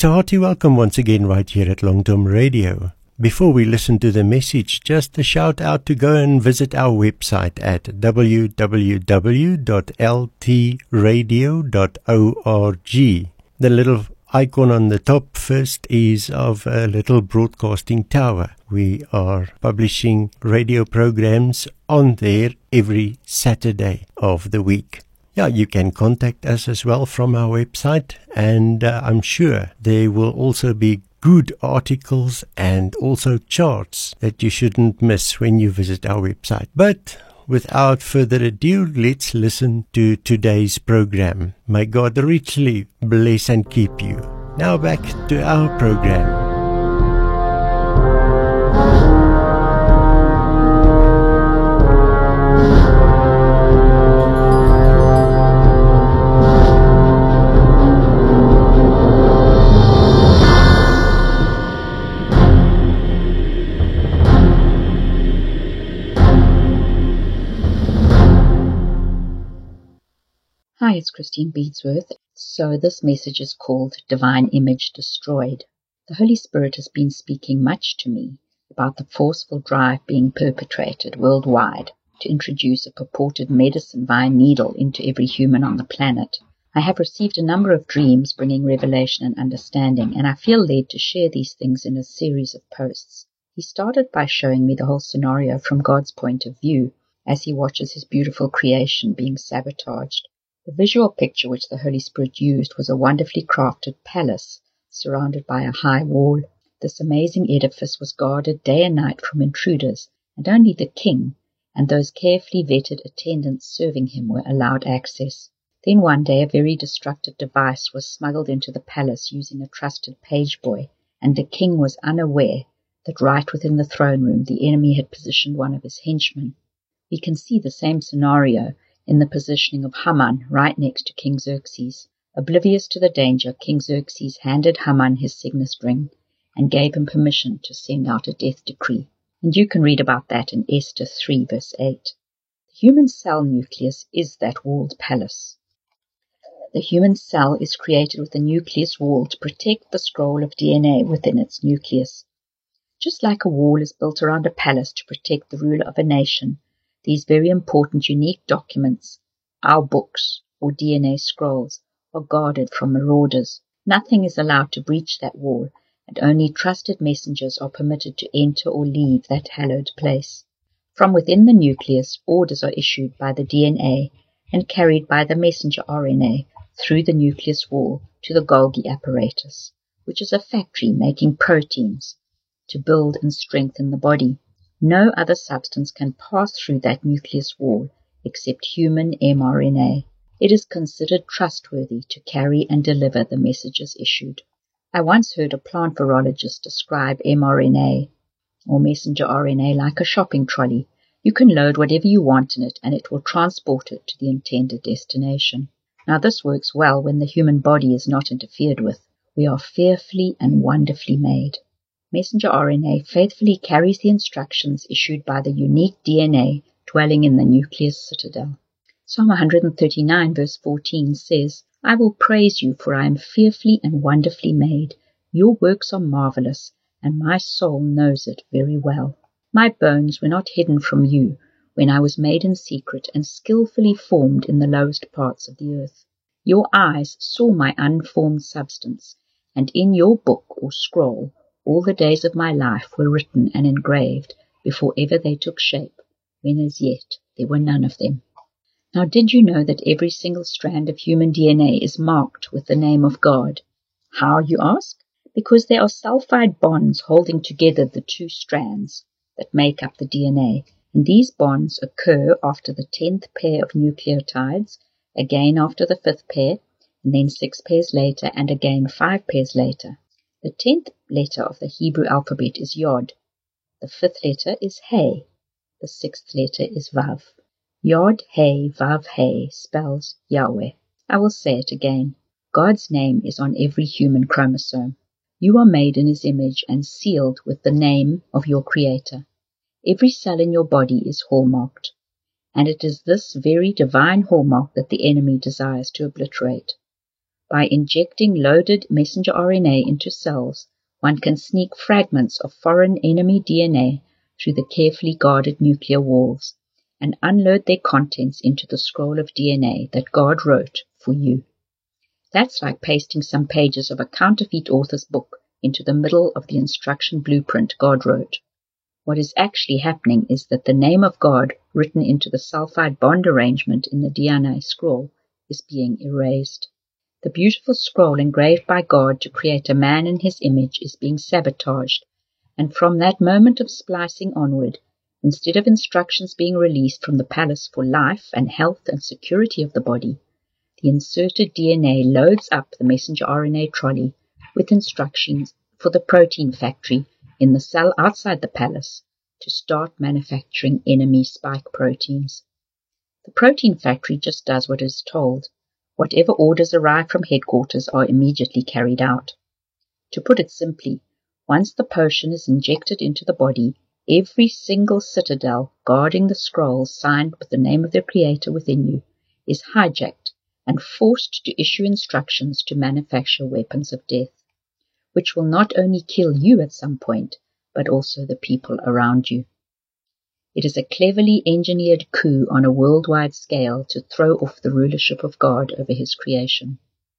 It's a hearty welcome once again right here at Long Term Radio. Before we listen to the message, just a shout out to go and visit our website at www.ltradio.org. The little icon on the top first is of a little broadcasting tower. We are publishing radio programs on there every Saturday of the week. Yeah, you can contact us as well from our website, and I'm sure there will also be good articles and also charts that you shouldn't miss when you visit our website. But without further ado, let's listen to today's program. May God richly bless and keep you. Now back to our program. Hi, it's Christine Beadsworth. So this message is called Divine Image Destroyed. The Holy Spirit has been speaking much to me about the forceful drive being perpetrated worldwide to introduce a purported medicine via needle into every human on the planet. I have received a number of dreams bringing revelation and understanding, and I feel led to share these things in a series of posts. He started by showing me the whole scenario from God's point of view as he watches his beautiful creation being sabotaged. The visual picture which the Holy Spirit used was a wonderfully crafted palace surrounded by a high wall. This amazing edifice was guarded day and night from intruders, and only the king and those carefully vetted attendants serving him were allowed access. Then one day a very destructive device was smuggled into the palace using a trusted page boy, and the king was unaware that right within the throne room the enemy had positioned one of his henchmen. We can see the same scenario in the positioning of Haman right next to King Xerxes. Oblivious to the danger, King Xerxes handed Haman his signet ring and gave him permission to send out a death decree. And you can read about that in Esther 3 verse 8. The human cell nucleus is that walled palace. The human cell is created with a nucleus wall to protect the scroll of DNA within its nucleus. Just like a wall is built around a palace to protect the ruler of a nation, these very important unique documents, our books or DNA scrolls, are guarded from marauders. Nothing is allowed to breach that wall, and only trusted messengers are permitted to enter or leave that hallowed place. From within the nucleus, orders are issued by the DNA and carried by the messenger RNA through the nucleus wall to the Golgi apparatus, which is a factory making proteins to build and strengthen the body. No other substance can pass through that nucleus wall except human mRNA. It is considered trustworthy to carry and deliver the messages issued. I once heard a plant virologist describe mRNA or messenger RNA like a shopping trolley. You can load whatever you want in it and it will transport it to the intended destination. Now this works well when the human body is not interfered with. We are fearfully and wonderfully made. Messenger RNA faithfully carries the instructions issued by the unique DNA dwelling in the nucleus citadel. Psalm 139 verse 14 says, I will praise you, for I am fearfully and wonderfully made. Your works are marvelous, and my soul knows it very well. My bones were not hidden from you when I was made in secret and skillfully formed in the lowest parts of the earth. Your eyes saw my unformed substance, and in your book or scroll all the days of my life were written and engraved before ever they took shape, when as yet there were none of them. Now did you know that every single strand of human DNA is marked with the name of God? How, you ask? Because there are sulfide bonds holding together the two strands that make up the DNA, and these bonds occur after the 10th pair of nucleotides, again after the 5th pair, and then 6 pairs later, and again 5 pairs later. The 10th letter of the Hebrew alphabet is Yod. The 5th letter is He. The 6th letter is Vav. Yod, He, Vav, He spells Yahweh. I will say it again. God's name is on every human chromosome. You are made in his image and sealed with the name of your Creator. Every cell in your body is hallmarked, and it is this very divine hallmark that the enemy desires to obliterate. By injecting loaded messenger RNA into cells, one can sneak fragments of foreign enemy DNA through the carefully guarded nuclear walls and unload their contents into the scroll of DNA that God wrote for you. That's like pasting some pages of a counterfeit author's book into the middle of the instruction blueprint God wrote. What is actually happening is that the name of God written into the sulfide bond arrangement in the DNA scroll is being erased. The beautiful scroll engraved by God to create a man in his image is being sabotaged, and from that moment of splicing onward, instead of instructions being released from the palace for life and health and security of the body, the inserted DNA loads up the messenger RNA trolley with instructions for the protein factory in the cell outside the palace to start manufacturing enemy spike proteins. The protein factory just does what it is told. Whatever orders arrive from headquarters are immediately carried out. To put it simply, once the potion is injected into the body, every single citadel guarding the scrolls signed with the name of their creator within you is hijacked and forced to issue instructions to manufacture weapons of death, which will not only kill you at some point, but also the people around you. It is a cleverly engineered coup on a worldwide scale to throw off the rulership of God over his creation.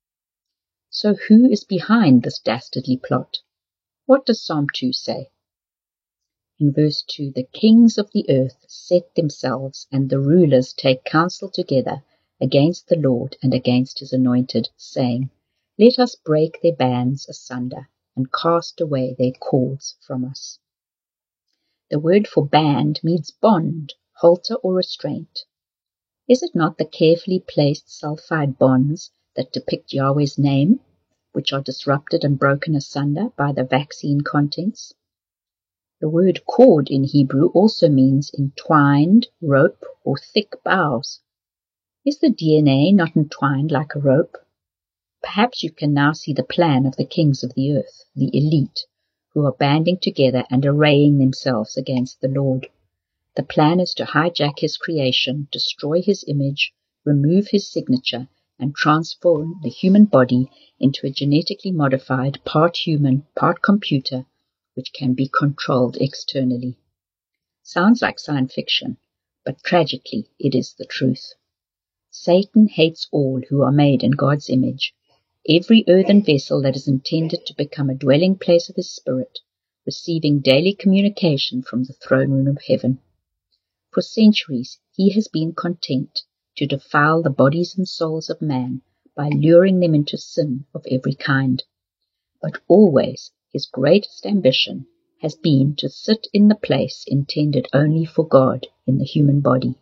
So who is behind this dastardly plot? What does Psalm 2 say? In verse 2, the kings of the earth set themselves, and the rulers take counsel together against the Lord and against his anointed, saying, Let us break their bands asunder and cast away their cords from us. The word for band means bond, halter, or restraint. Is it not the carefully placed sulfide bonds that depict Yahweh's name, which are disrupted and broken asunder by the vaccine contents? The word cord in Hebrew also means entwined, rope, or thick boughs. Is the DNA not entwined like a rope? Perhaps you can now see the plan of the kings of the earth, the elite, who are banding together and arraying themselves against the Lord. The plan is to hijack his creation, destroy his image, remove his signature, and transform the human body into a genetically modified, part human, part computer, which can be controlled externally. Sounds like science fiction, but tragically it is the truth. Satan hates all who are made in God's image. Every earthen vessel that is intended to become a dwelling place of his spirit, receiving daily communication from the throne room of heaven. For centuries he has been content to defile the bodies and souls of man by luring them into sin of every kind. But always his greatest ambition has been to sit in the place intended only for God in the human body.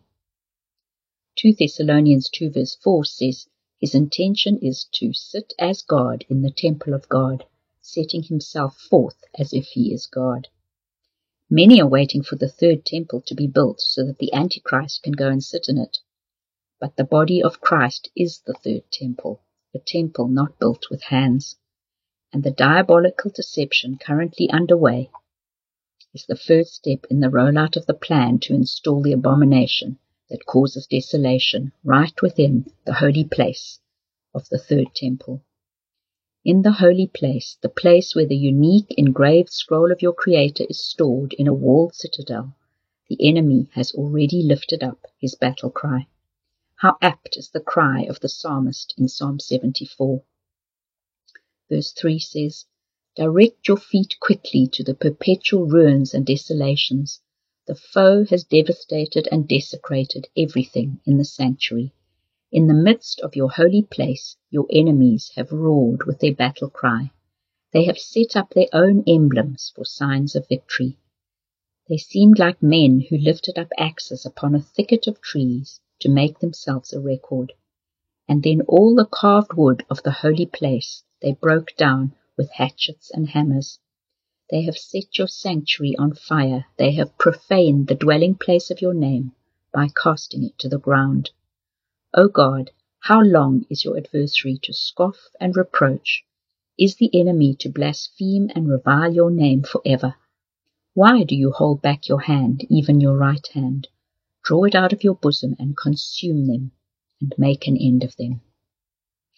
2 Thessalonians 2 verse 4 says, his intention is to sit as God in the temple of God, setting himself forth as if he is God. Many are waiting for the third temple to be built so that the Antichrist can go and sit in it. But the body of Christ is the third temple, a temple not built with hands. And the diabolical deception currently underway is the first step in the rollout of the plan to install the abomination that causes desolation right within the holy place of the third temple. In the holy place, the place where the unique engraved scroll of your Creator is stored in a walled citadel, the enemy has already lifted up his battle cry. How apt is the cry of the psalmist in Psalm 74. Verse 3 says, direct your feet quickly to the perpetual ruins and desolations. The foe has devastated and desecrated everything in the sanctuary. In the midst of your holy place, your enemies have roared with their battle cry. They have set up their own emblems for signs of victory. They seemed like men who lifted up axes upon a thicket of trees to make themselves a record. And then all the carved wood of the holy place they broke down with hatchets and hammers. They have set your sanctuary on fire. They have profaned the dwelling place of your name by casting it to the ground. O God, how long is your adversary to scoff and reproach? Is the enemy to blaspheme and revile your name forever? Why do you hold back your hand, even your right hand? Draw it out of your bosom and consume them, and make an end of them.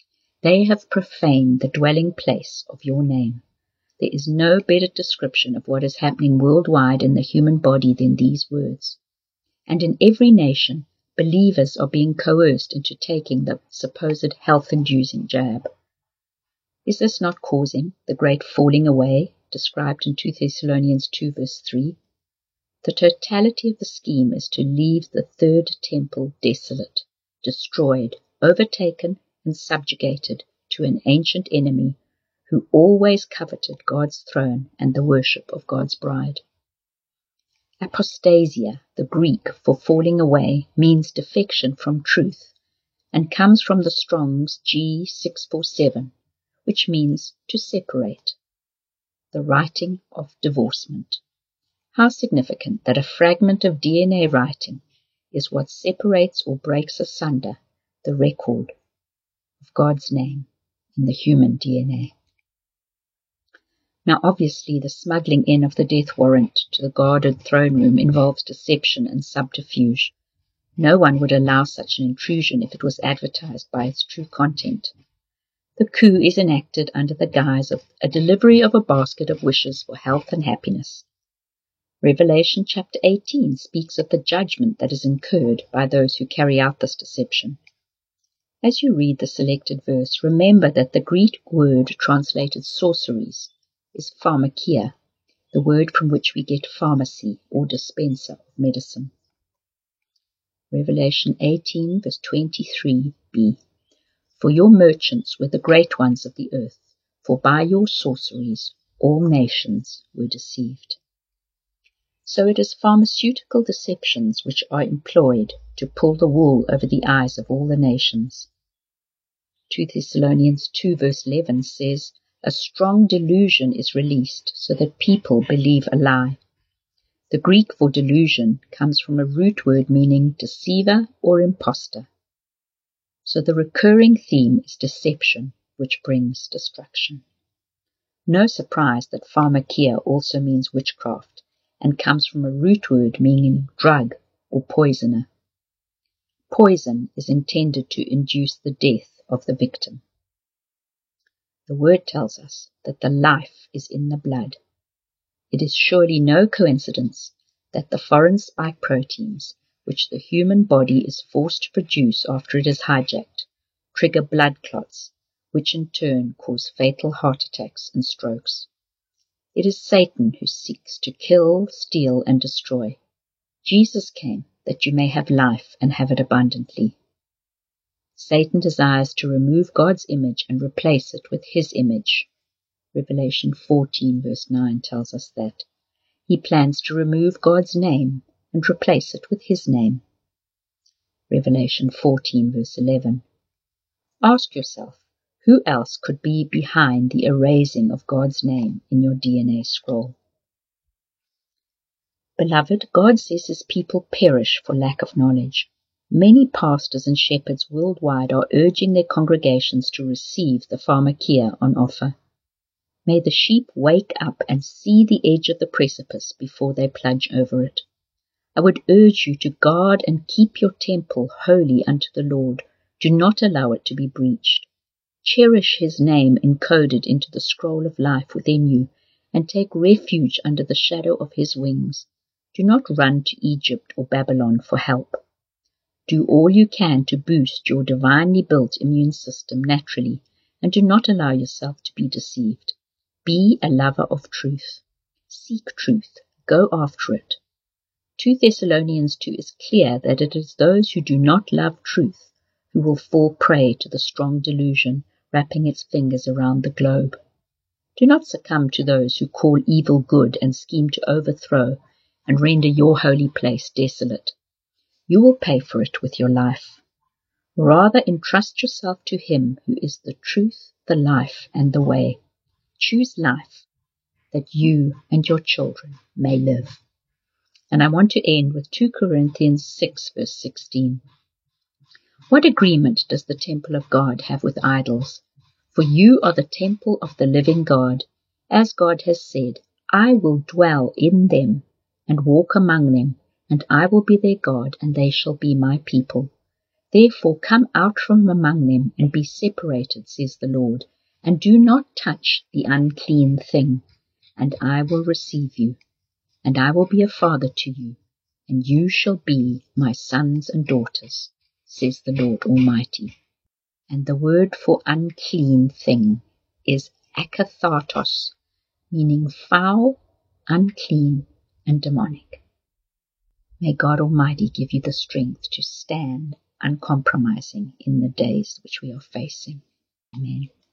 They have profaned the dwelling place of your name. There is no better description of what is happening worldwide in the human body than these words. And in every nation, believers are being coerced into taking the supposed health-inducing jab. Is this not causing the great falling away described in 2 Thessalonians 2 verse 3? The totality of the scheme is to leave the third temple desolate, destroyed, overtaken, and subjugated to an ancient enemy who always coveted God's throne and the worship of God's bride. Apostasia, the Greek for falling away, means defection from truth and comes from the Strong's G647, which means to separate. The writing of divorcement. How significant that a fragment of DNA writing is what separates or breaks asunder the record of God's name in the human DNA. Now obviously the smuggling in of the death warrant to the guarded throne room involves deception and subterfuge. No one would allow such an intrusion if it was advertised by its true content. The coup is enacted under the guise of a delivery of a basket of wishes for health and happiness. Revelation chapter 18 speaks of the judgment that is incurred by those who carry out this deception. As you read the selected verse, remember that the Greek word translated sorceries is pharmakia, the word from which we get pharmacy or dispenser of medicine. Revelation 18 verse 23b. For your merchants were the great ones of the earth, for by your sorceries all nations were deceived. So it is pharmaceutical deceptions which are employed to pull the wool over the eyes of all the nations. 2 Thessalonians 2 verse 11 says, a strong delusion is released so that people believe a lie. The Greek for delusion comes from a root word meaning deceiver or impostor. So the recurring theme is deception, which brings destruction. No surprise that pharmakia also means witchcraft and comes from a root word meaning drug or poisoner. Poison is intended to induce the death of the victim. The word tells us that the life is in the blood. It is surely no coincidence that the foreign spike proteins, which the human body is forced to produce after it is hijacked, trigger blood clots, which in turn cause fatal heart attacks and strokes. It is Satan who seeks to kill, steal, and destroy. Jesus came that you may have life and have it abundantly. Satan desires to remove God's image and replace it with his image. Revelation 14 verse 9 tells us that. He plans to remove God's name and replace it with his name. Revelation 14 verse 11. Ask yourself, who else could be behind the erasing of God's name in your DNA scroll? Beloved, God says his people perish for lack of knowledge. Many pastors and shepherds worldwide are urging their congregations to receive the pharmakia on offer. May the sheep wake up and see the edge of the precipice before they plunge over it. I would urge you to guard and keep your temple holy unto the Lord. Do not allow it to be breached. Cherish his name encoded into the scroll of life within you, and take refuge under the shadow of his wings. Do not run to Egypt or Babylon for help. Do all you can to boost your divinely built immune system naturally, and do not allow yourself to be deceived. Be a lover of truth. Seek truth. Go after it. 2 Thessalonians 2 is clear that it is those who do not love truth who will fall prey to the strong delusion wrapping its fingers around the globe. Do not succumb to those who call evil good and scheme to overthrow and render your holy place desolate. You will pay for it with your life. Rather entrust yourself to him who is the truth, the life, and the way. Choose life, that you and your children may live. And I want to end with 2 Corinthians 6 verse 16. What agreement does the temple of God have with idols? For you are the temple of the living God. As God has said, I will dwell in them and walk among them, and I will be their God, and they shall be my people. Therefore come out from among them and be separated, says the Lord, and do not touch the unclean thing, and I will receive you, and I will be a father to you, and you shall be my sons and daughters, says the Lord Almighty. And the word for unclean thing is akathartos, meaning foul, unclean, and demonic. May God Almighty give you the strength to stand uncompromising in the days which we are facing. Amen.